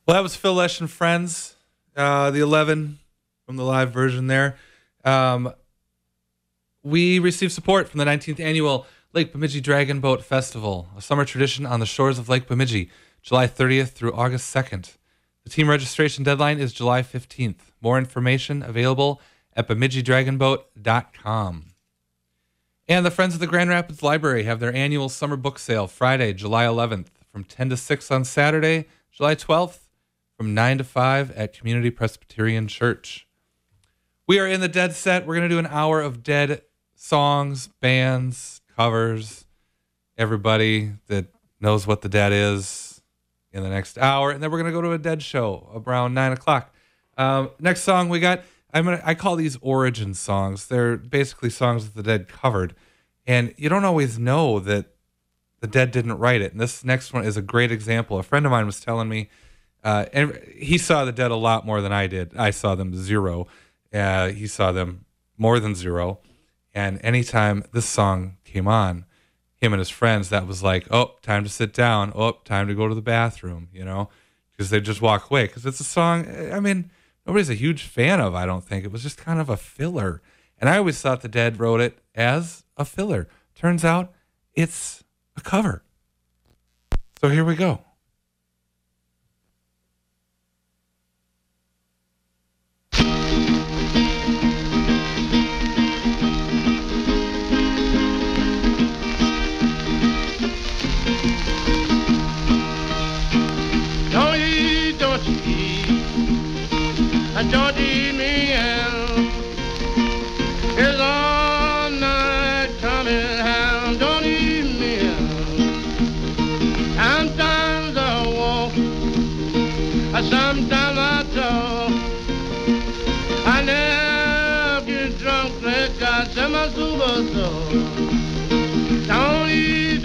Well, that was Phil Lesh and Friends, the 11 from the live version there. We received support from the 19th annual Lake Bemidji Dragon Boat Festival, a summer tradition on the shores of Lake Bemidji, July 30th through August 2nd. The team registration deadline is July 15th. More information available at BemidjiDragonBoat.com. And the Friends of the Grand Rapids Library have their annual summer book sale Friday, July 11th from 10 to 6 on Saturday, July 12th from 9 to 5 at Community Presbyterian Church. We are in the Dead set. We're going to do an hour of Dead songs, bands, covers, everybody that knows what the Dead is in the next hour. And then we're going to go to a Dead show around 9 o'clock. Next song we got, I call these origin songs. They're basically songs that the Dead covered. And you don't always know that the Dead didn't write it. And this next one is a great example. A friend of mine was telling me, and he saw the Dead a lot more than I did. I saw them zero. He saw them more than zero. And anytime this song came on, him and his friends, that was like, oh, time to sit down. Oh, time to go to the bathroom, because they just walk away. Because it's a song, nobody's a huge fan of, I don't think. It was just kind of a filler. And I always thought the Dead wrote it as a filler. Turns out it's a cover. So here we go. Don't eat me out. It's all night coming out. Don't eat me out. Sometimes I walk, sometimes I talk. I never get drunk like I said my super soul. Don't eat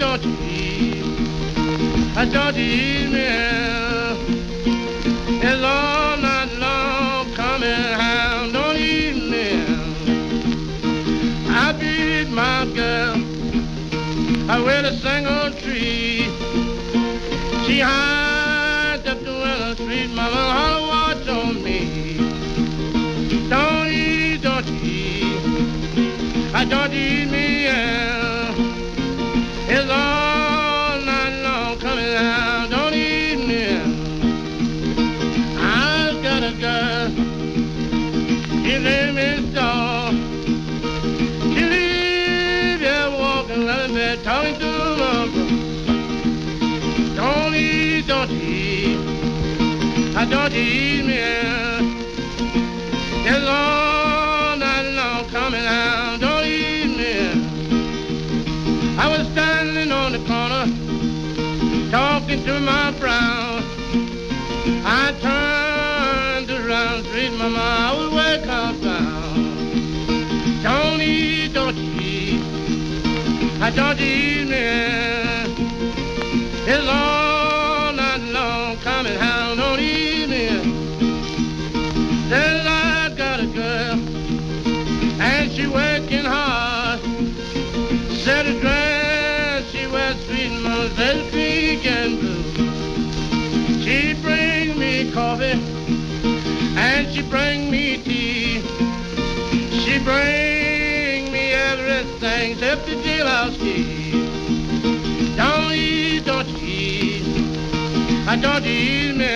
me out. It's all night long coming out. Don't eat me out. I beat my girl with a single tree. She hides up the Willow Street. Mama, how watch on me. Don't eat me out. It's all night long coming out. Don't eat me out. I've got a girl. She lives in store. She lives here walking like a bed, talking to my brother. Don't eat me out. It's all night long coming out. Don't eat me out. I was standing on the corner talking to my brown. I turned around, street mama, I was way down. Don't eat me. It's all night long coming out. Don't eat me. Then I got a girl, and she working hard. Said a dress, she wears sweet mama, said pink and blue. She bring me coffee, and she bring me tea. She bring me everything except the jailhouse key. Don't eat me.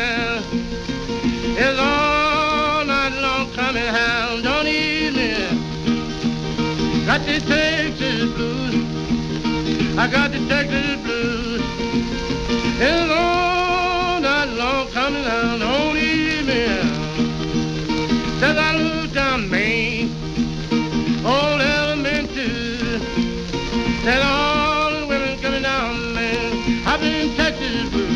It's all night long coming out. Don't eat me. Got the Texas blues. I got the Texas blues. It's all night long coming out. Don't eat me. Says I look down Maine, old Elementary. Said all the women coming down Maine. I've been in Texas blues.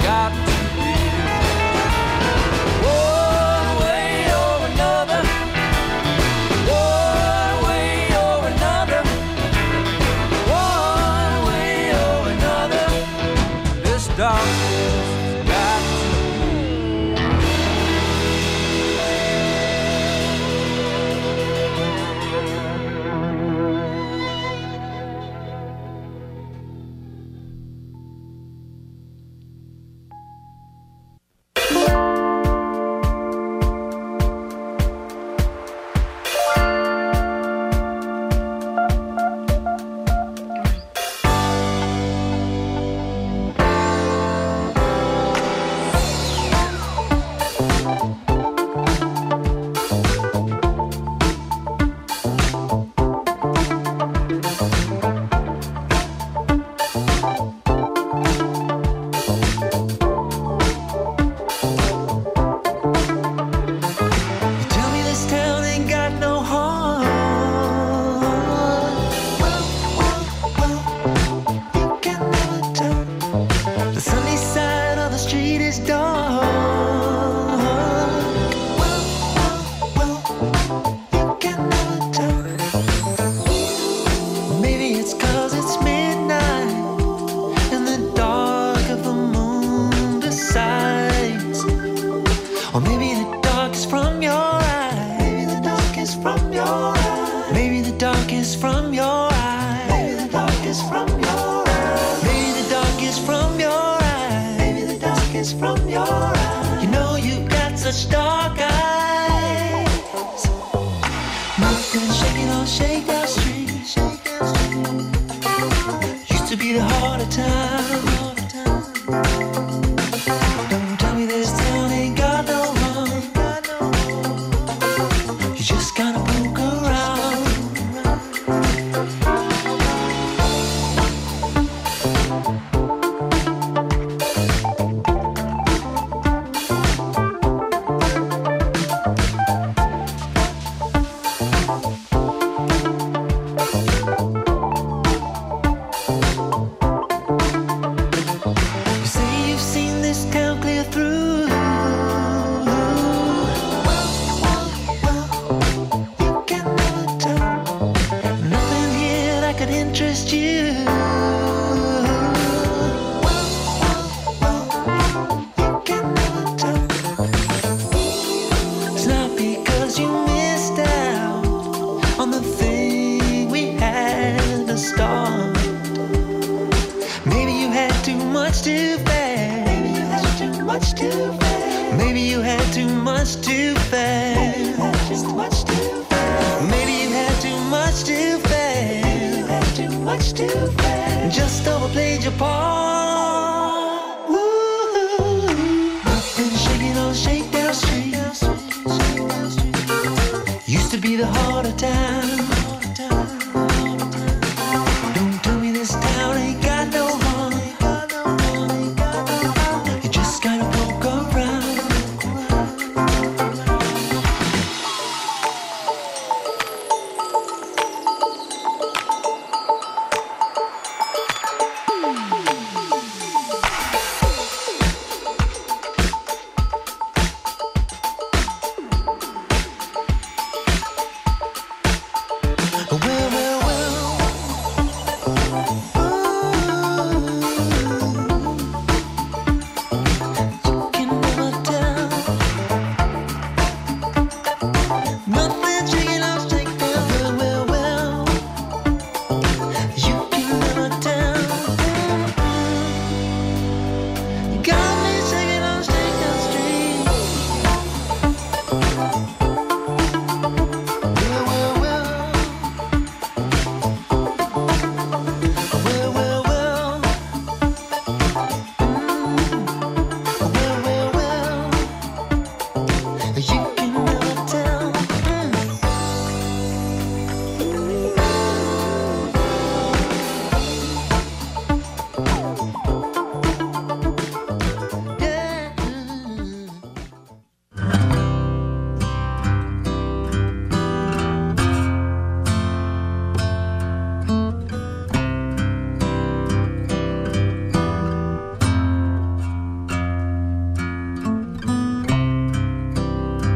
got to live. One way or another, one way or another, one way or another, this darkness has got to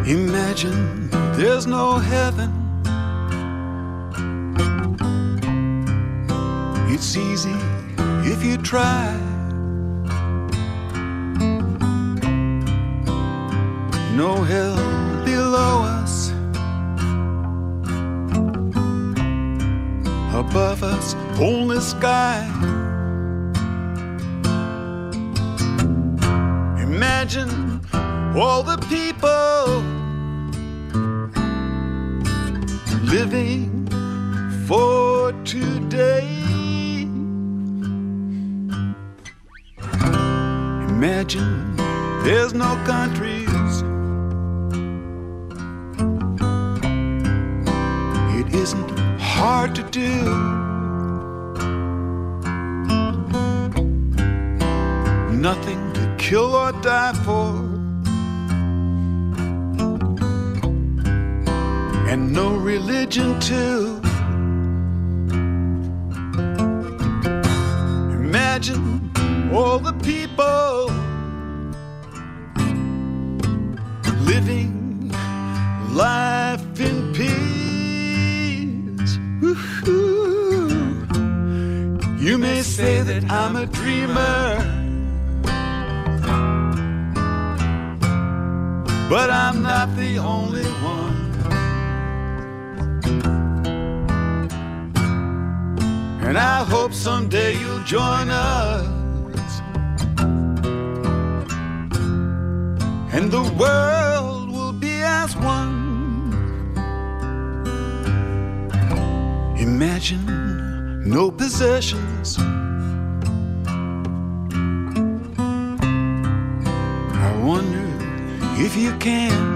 Imagine there's no heaven. It's easy if you try. No hell below us. Above us, only sky. Imagine all the people living for today. Imagine there's no countries. It isn't hard to do. Nothing to kill or die for, and no religion too. Imagine all the people living life in peace. Woo-hoo. You may say that I'm a dreamer, but I'm not the only one. And I hope someday you'll join us, and the world will be as one. Imagine no possessions. I wonder if you can.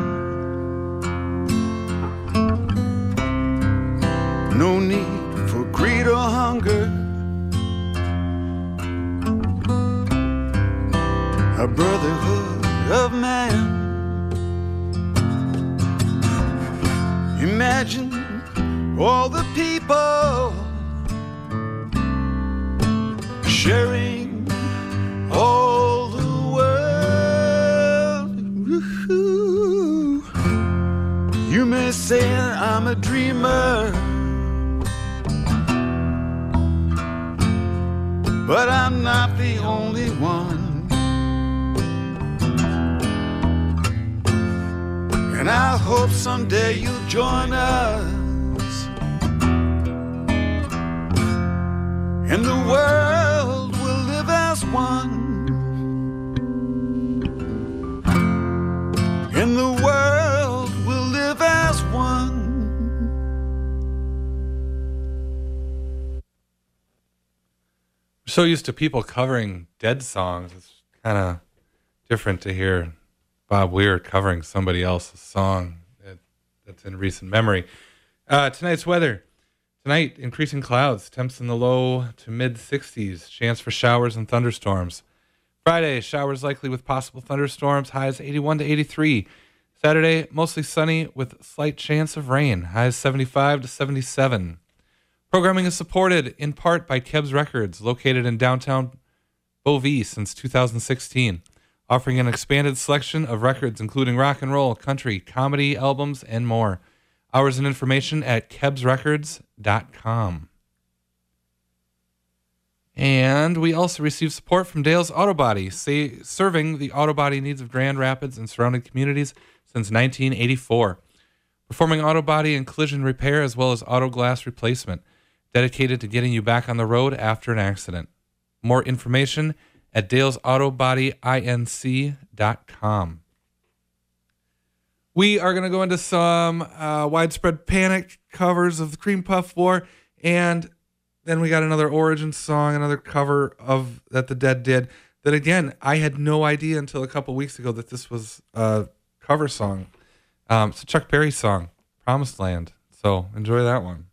No need for greed or hunger. A brotherhood of man. Imagine all the people sharing all the world. Woo-hoo. You may say I'm a dreamer, but I'm not the only one. And I hope someday you'll join us, and the world will live as one. And the world will live as one. We're so used to people covering Dead songs. It's kind of different to hear Bob Weir covering somebody else's song that's in recent memory. Tonight's weather. Tonight, increasing clouds, temps in the low to mid-60s, chance for showers and thunderstorms. Friday, showers likely with possible thunderstorms, highs 81 to 83. Saturday, mostly sunny with slight chance of rain, highs 75 to 77. Programming is supported in part by Kebs Records, located in downtown Beauvais since 2016, offering an expanded selection of records including rock and roll, country, comedy, albums, and more. Hours and information at kebsrecords.com. And we also receive support from Dale's Auto Body, serving the auto body needs of Grand Rapids and surrounding communities since 1984. Performing auto body and collision repair as well as auto glass replacement, dedicated to getting you back on the road after an accident. More information at dalesautobodyin.com. We are going to go into some Widespread Panic covers of the Cream Puff War, and then we got another Origin song, another cover of that the Dead did. That again, I had no idea until a couple weeks ago that this was a cover song. It's a Chuck Berry song, Promised Land. So enjoy that one.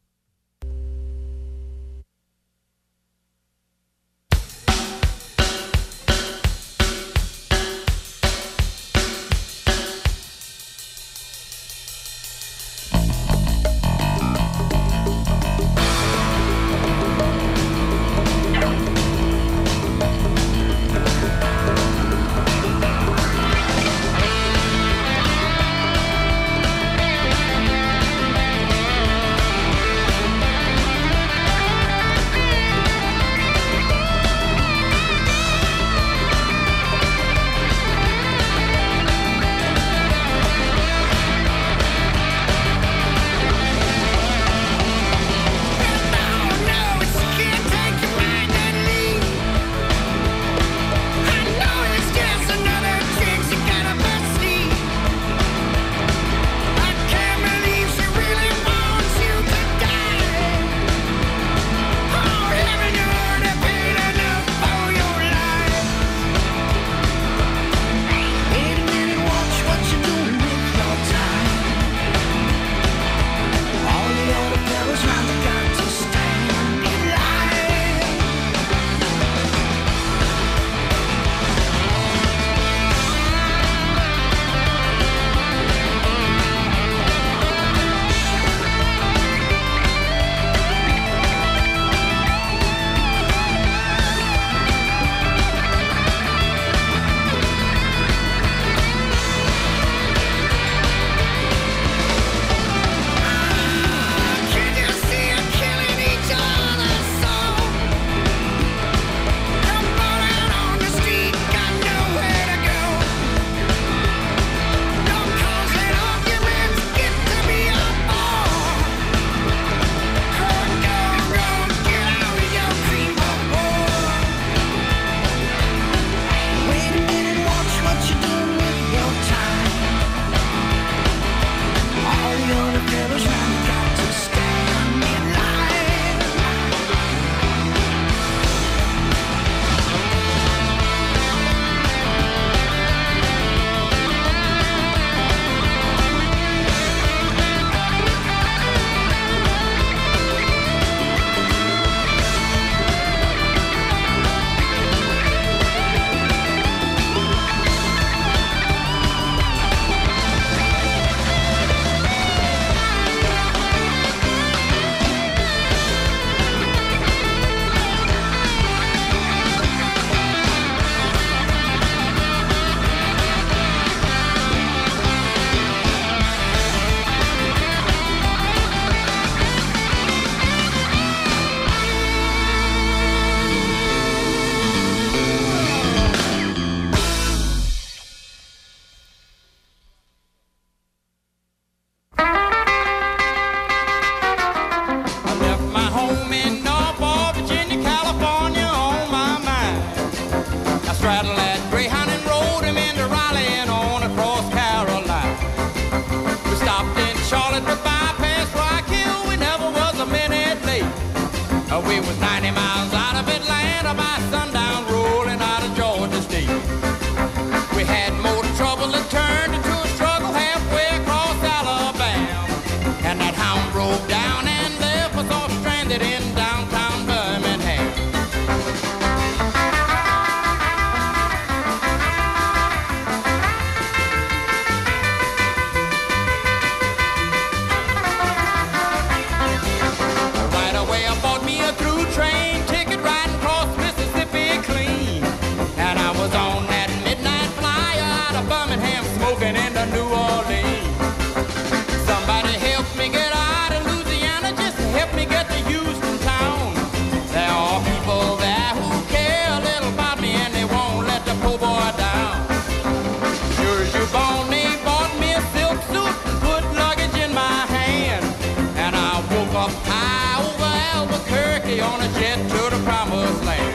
to New Orleans. Somebody help me get out of Louisiana, just help me get to Houston town. There are people there who care a little about me and they won't let the poor boy down. Sure as you're born, they bought me a silk suit and put luggage in my hand. And I woke up high over Albuquerque on a jet to the promised land.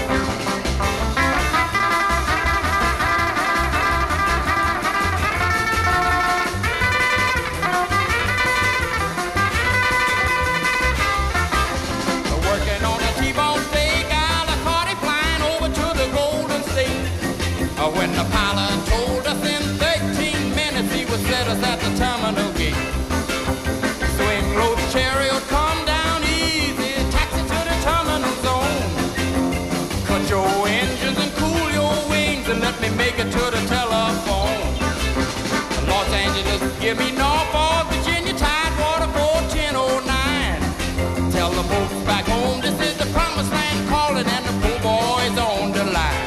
When the pilot told us in 13 minutes he would set us at the terminal gate. Swing low chariot, come down easy, taxi to the terminal zone. Cut your engines and cool your wings and let me make it to the telephone. Los Angeles, give me Norfolk, Virginia, Tidewater, 41009. Tell the folks back home this is the promised land calling and the poor boys on the line.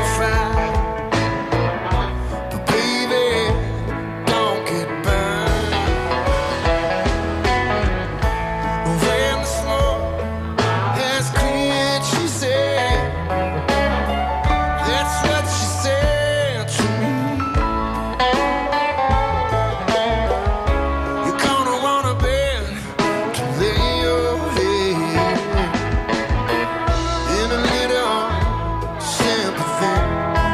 fine. But baby, don't get burned. When the smoke has cleared, she said, that's what she said to me. You're gonna want a bed to lay your head in a little sympathy.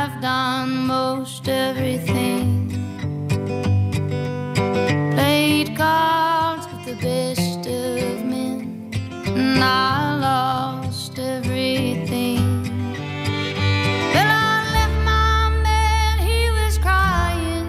I've done most everything. Played cards with the best of men, and I lost everything. Well, I left my man, he was crying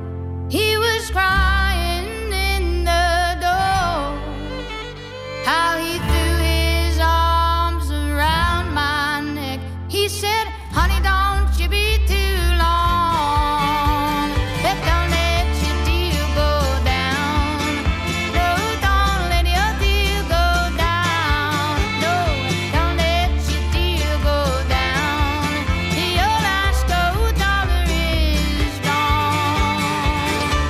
in the door. How he threw his arms around my neck. He said, honey, don't you be too long. But don't let your deal go down. No, don't let your deal go down. No, don't let your deal go down. Your last gold dollar is gone.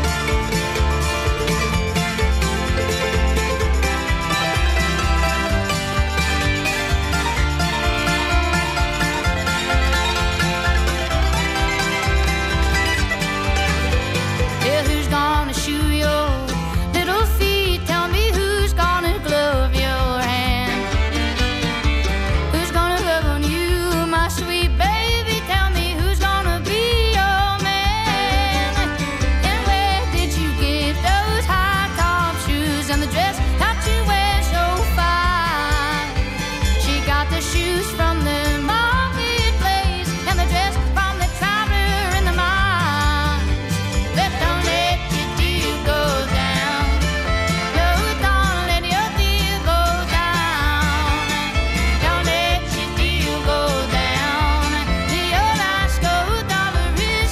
Yeah, who's gonna shoe your little feet? Tell me who's gonna glove your hand. Who's gonna love on you, my sweet baby? Tell me who's gonna be your man. And where did you get those high top shoes and the dress that you wear so fine? She got the shoes from the marketplace and the dress from the traveler in the mines. But don't let your deal go down. No, don't let your deal go down. Don't let your deal go down. Your last gold dollar is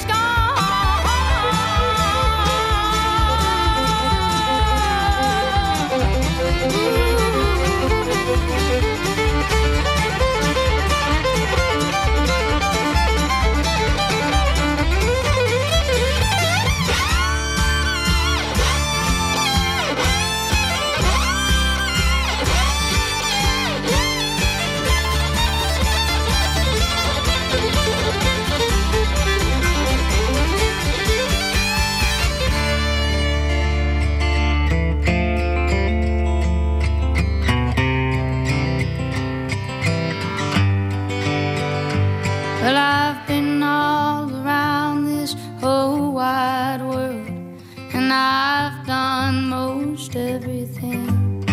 Well, I've been all around this whole wide world, and I've done most everything.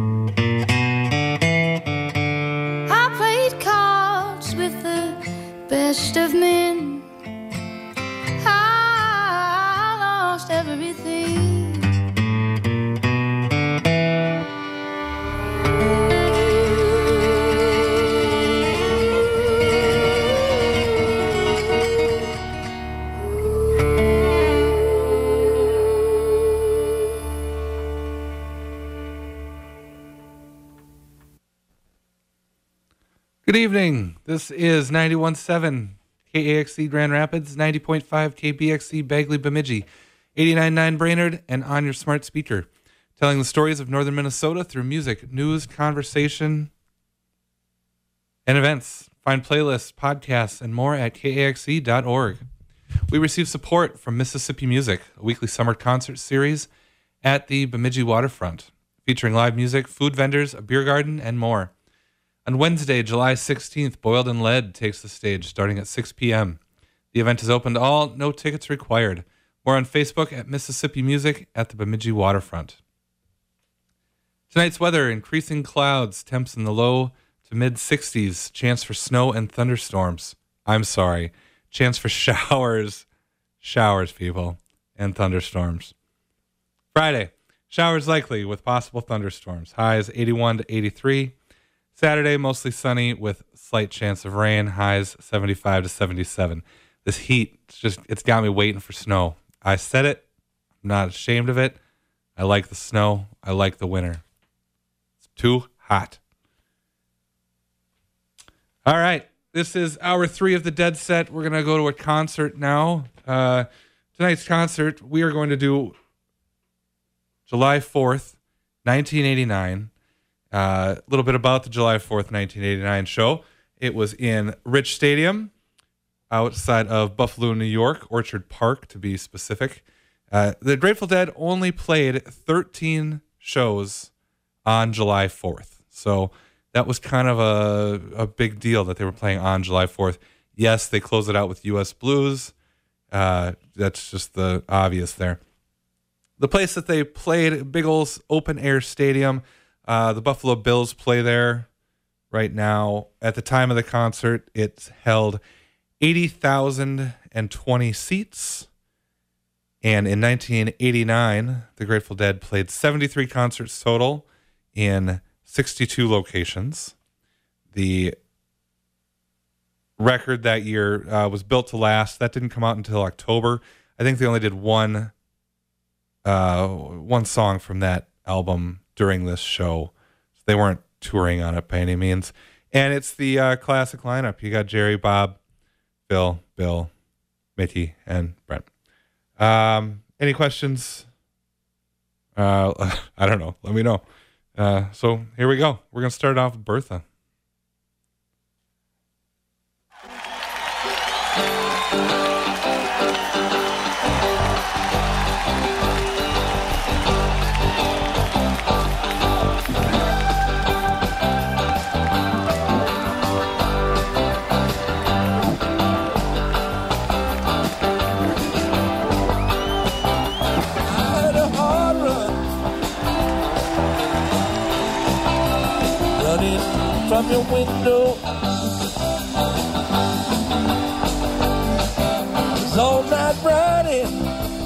I played cards with the best of men. I lost everything. Good evening. This is 91.7 KAXC Grand Rapids, 90.5 KBXC Bagley Bemidji, 89.9 Brainerd, and on your smart speaker, telling the stories of northern Minnesota through music, news, conversation, and events. Find playlists, podcasts, and more at kaxc.org. We receive support from Mississippi Music, a weekly summer concert series at the Bemidji Waterfront, featuring live music, food vendors, a beer garden, and more. On Wednesday, July 16th, Boiled and Lead takes the stage starting at 6 p.m. The event is open to all, no tickets required. More on Facebook at Mississippi Music at the Bemidji Waterfront. Tonight's weather, increasing clouds, temps in the low to mid 60s, chance for snow and thunderstorms. I'm sorry, chance for showers, people, and thunderstorms. Friday, showers likely with possible thunderstorms. Highs 81 to 83. Saturday, mostly sunny with slight chance of rain. Highs 75 to 77. This heat, it's got me waiting for snow. I said it. I'm not ashamed of it. I like the snow. I like the winter. It's too hot. All right. This is hour 3 of the Dead Set. We're going to go to a concert now. Tonight's concert, we are going to do July 4th, 1989. A little bit about the July 4th, 1989 show. It was in Rich Stadium outside of Buffalo, New York, Orchard Park to be specific. The Grateful Dead only played 13 shows on July 4th. So that was kind of a big deal that they were playing on July 4th. Yes, they close it out with U.S. Blues. That's just the obvious there. The place that they played, big old open air stadium. The Buffalo Bills play there right now. At the time of the concert, it's held 80,020 seats. And in 1989, the Grateful Dead played 73 concerts total in 62 locations. The record that year was Built to Last. That didn't come out until October. I think they only did one song from that album during this show. So they weren't touring on it by any means. And it's the classic lineup. You got Jerry, Bob, Phil, Bill, Mickey, and Brent. Any questions? I don't know. Let me know. So here we go. We're going to start off with Bertha. From your window, it's all night running.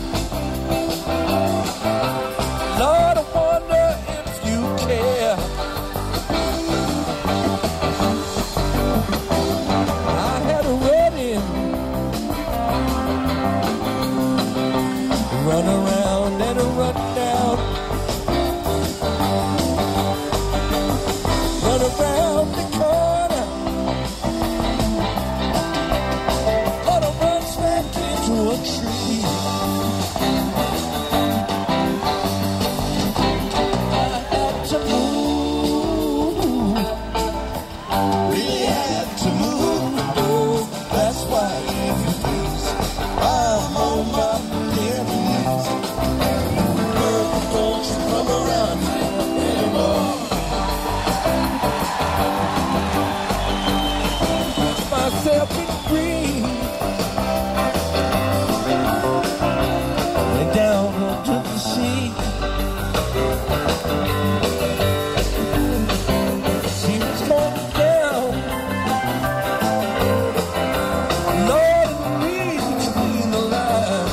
Lord, I wonder if you care. I had a wedding, run around and run down, run around the corner, or to run smack into a tree. I had to move, really had to move. That's why, if you please, I'm on my bare knees. But don't you come around here anymore. Myself in green, lay down onto the sea. She was going down, Lord, and read between the lines.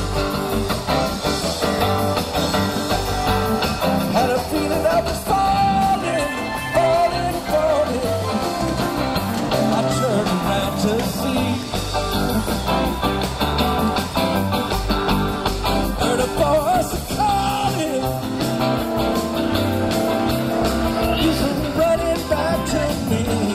Had a feeling I was falling, falling, falling. I turned around to see, heard a voice calling, you come running back to me.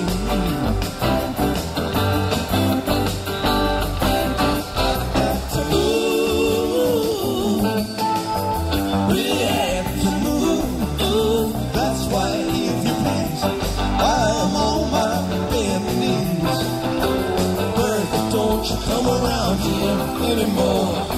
I had to move, we had to move. That's why, if you please, I'm on my bend knees. Bertha, don't you come around here anymore.